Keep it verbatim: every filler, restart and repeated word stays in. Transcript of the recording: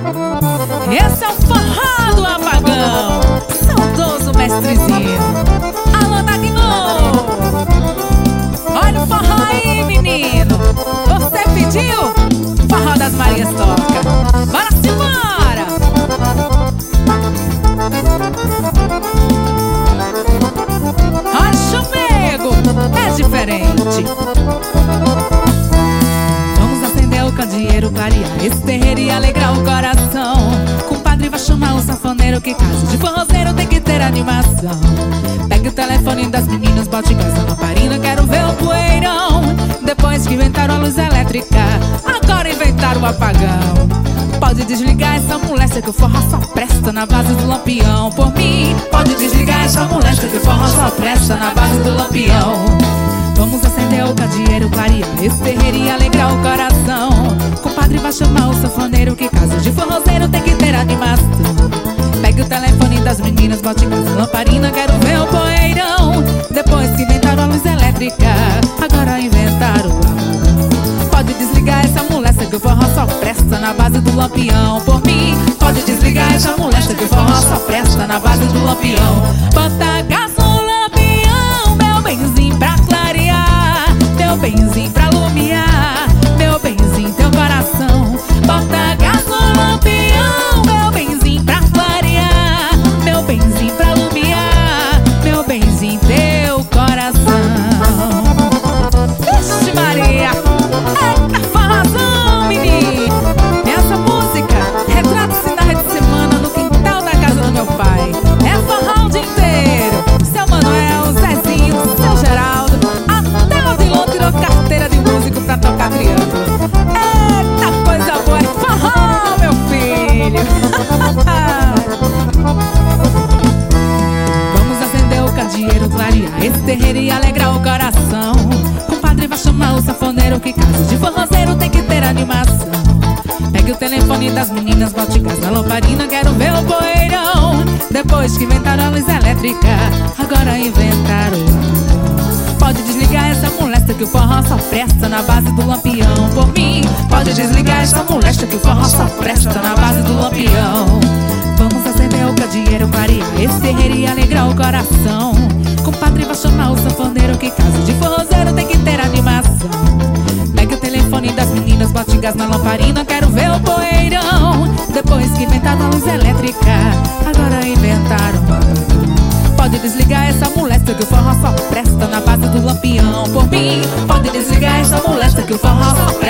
Esse é o forró do apagão, saudoso mestrezinho. Alô, Dagnô, olha o forró aí, menino. Você pediu? Forró das Marias toca. Bora se bora! Olha o chumego, é diferente. Vamos acender o candeeiro, clarear esse terreiro e alegrar o coração. Compadre vai chamar o sanfoneiro, que caso de forrozeiro tem que ter animação. Pegue o telefone das meninas, bote gás na lamparina, quero ver o poeirão. Depois que inventaram a luz elétrica, agora inventaram o apagão. Pode desligar essa moléstia que o forró só presta na base do lampião. Por mim, pode desligar essa moléstia que o forró só presta na base do lampião. Vamos acender o candeeiro, clarear esse terreiro e alegrar o coração. Compadre vai chamar o sanfoneiro, que casa de forrozeiro tem que ter animação. Pegue o telefone das meninas, bote gás na lamparina, quero ver o poeirão. Depois que inventaram a luz elétrica, agora inventaram o apagão. Pode desligar essa moléstia que o forró só presta na base do lampião. Por mim, pode desligar essa moléstia que o forró só presta na base do lampião. Bota gás no lampião, meu benzinho, pra clarear, meu benzinho, pra iluminar, meu benzinho, teu coração. Bota gás no lampião, meu benzinho, pra clarear, meu benzinho, pra iluminar, meu benzinho, teu coração. Vixe Maria, eita forrozão, menino. Essa música retrata-se na rede de semana no quintal da casa do meu pai. É forró o dia inteiro. Seu Manuel, Zezinho, seu Geraldo, até o Odilon tirou carteira de músico pra tocar triângulo. Eita coisa boa, é forró, meu filho. Vamos acender o candeeiro, clarear esse terreiro e alegrar o coração. Compadre vai chamar o sanfoneiro, que casa de forrozeiro tem que ter animação. Pegue o telefone das meninas, bote gás na lamparina, quero ver o poeirão. Depois que inventaram a luz elétrica, agora inventaram o apagão. Pode desligar essa moléstia que o forró só presta na base do lampião. Por mim, pode desligar essa moléstia que o forró só presta na base do lampião. Vamos acender o candeeiro, clarear esse terreiro e alegrar o coração. Compadre vai chamar o sanfoneiro, que casa de forrozeiro tem que ter animação. Pegue o telefone das meninas, bote gás na lamparina, quero ver o poeirão. Depois que inventaram a luz elétrica, agora inventaram o apagão. Pode desligar essa moléstia que o forró só presta na base do lampião. Por mim, pode desligar essa moléstia que o forró só presta